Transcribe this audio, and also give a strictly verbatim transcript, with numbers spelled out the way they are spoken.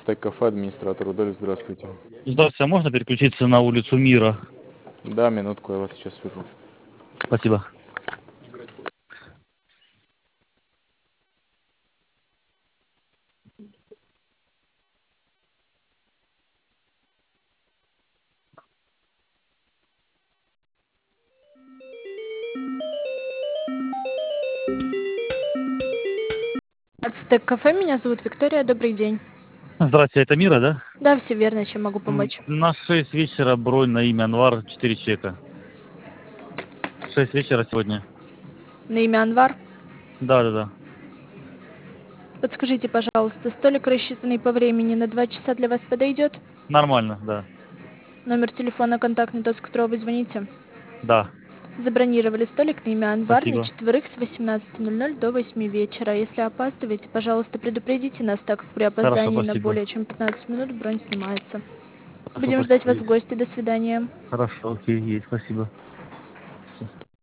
Ацтек кафе, администратор Рудольф, здравствуйте. Здравствуйте, а можно переключиться на улицу Мира? Да, минутку, я вас сейчас свяжу. Спасибо. Ацтек кафе, меня зовут Виктория, добрый день. Здравствуйте, это Мира, да? Да, все верно, чем могу М, помочь? На шесть вечера бронь на имя Анвар, четыре человека. шесть вечера сегодня. На имя Анвар. Да, да, да. Подскажите, пожалуйста, столик, рассчитанный по времени на два часа, для вас подойдет? Нормально, да. Номер телефона контактный, тот, с которого вы звоните? Да, Забронировали столик на имя Анвар на спасибо. четверых с восемнадцати ноль ноль до восьми вечера. Если опаздываете, пожалуйста, предупредите нас, так как при Хорошо, опоздании на спасибо. более чем пятнадцать минут бронь снимается. Хорошо, Будем ждать вас в спасибо. гости. До свидания. Хорошо, окей, есть, спасибо.